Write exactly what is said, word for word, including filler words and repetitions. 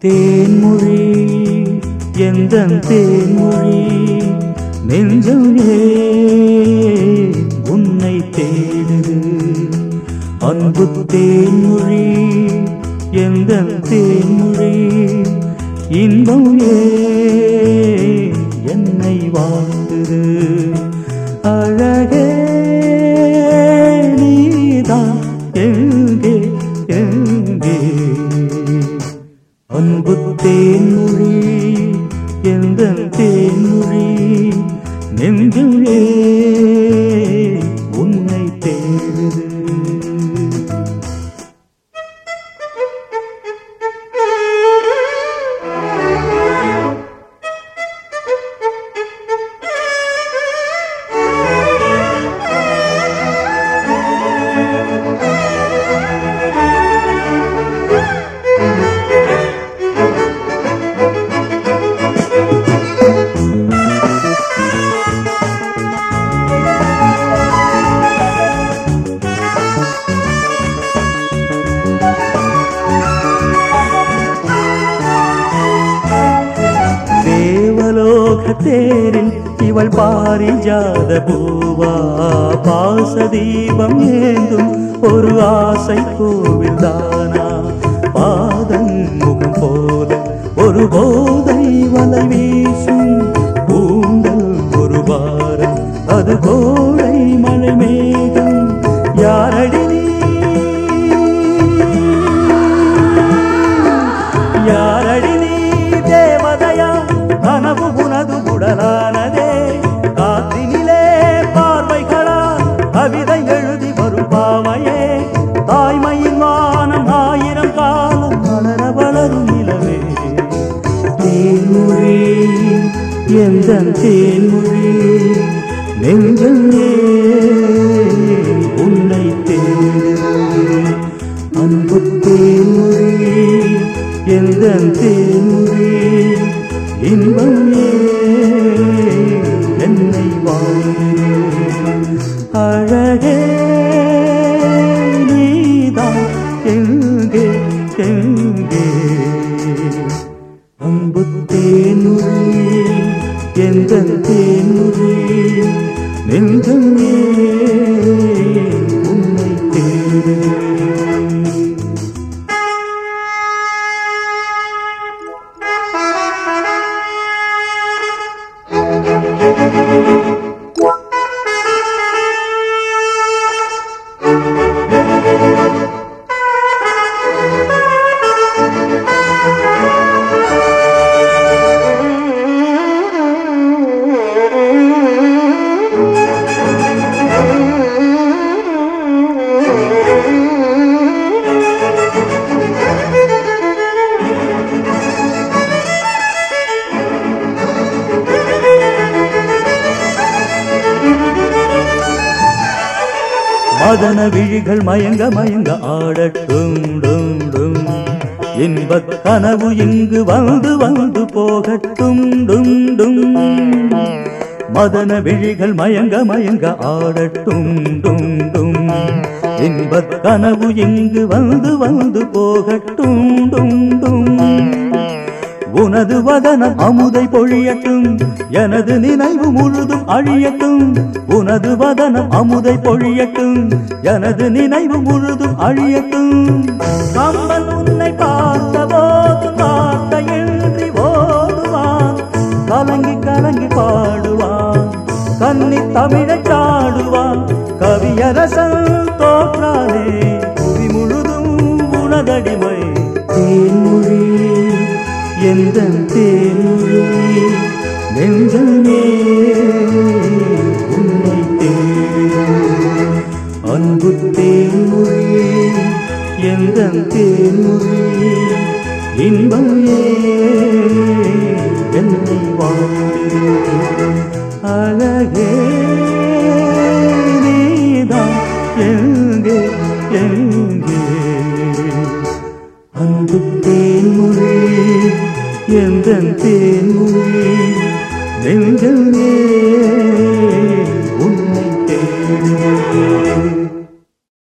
தேன்மொழி எந்தன் தேன்மொழி நெஞ்சம் ஏன் உன்னை தேடுது அன்பு தேன்மொழி எந்தன் தேன்மொழி இன்பம் ஏன் என்னை வாழ்த்துது அழகே நீதான் எங்கே எங்கே அன்பு தேன்மொழி எந்தன் தேன்மொழி நெஞ்சம் ஏன் உன்னை தேடுது தேரில் இவள் பாரிஜாத பூவா பாசதீபம் ஏந்தும் ஒரு ஆசை கோவில் தானா பாதம் முகம் போல ஒரு போதை வலை வீசும் பூண்டல் ஒரு வாரம் அது கோடை மழை மேகம் யாரடி யாரடி நீ தேவதையா கனவு உனது உடலானதே காற்றினிலே பார்வைகளால் கவிதை எழுதி வரும் பாவையே தாய்மையின் வானம் ஆயிரம் காலம் வளர வளரும் நிலவே தேன்மொழி எந்தன் தேன்மொழி நெஞ்சம் ஏன் உன்னை தேடுது அன்பு தேன்மொழி எந்தன் தேன்மொழி இன்பம் என்னை வாழ்ந்து அழகே நீதான் எங்கே எங்கே அன்பு தேன்மொழி எந்தன் தேன்மொழி நெஞ்சம் உன்னை தேடுது மதன விழிகள் மயங்க மயங்க ஆடட்டும் டும் டும் இன்பக் கனவு இங்கு வந்து வந்து போகட்டும் டும் டும் மதன விழிகள் மயங்க மயங்க ஆடட்டும் டும் டும் இன்பக் கனவு இங்கு வந்து வந்து போகட்டும் டும் டும் உனது வதனம் அமுதை பொழியட்டும் எனது நினைவு முழுதும் அழியட்டும் உனது வதனம் அமுதை பொழியட்டும் எனது நினைவு முழுதும் அழியட்டும் கம்பன் உன்னை பார்த்த போது வார்த்தையின்றி ஓடுவான் கலங்கி கலங்கி பாடுவான் கன்னி தமிழை சாடுவான் கவியரசன் தோற்றானே புவி முழுதும் உனதடிமை தேன்மொழி எந்தன் தேன்மொழி நெஞ்சமே உன்னை தேடுது அன்பு தேன்மொழி எந்தன் தேன்மொழி இன்பம் என்னை வாழ்த்து அழகே நீதான் எங்கே எங்கே அன்பு தேன்மொழி எந்தன் தேன்மொழி நெஞ்சம்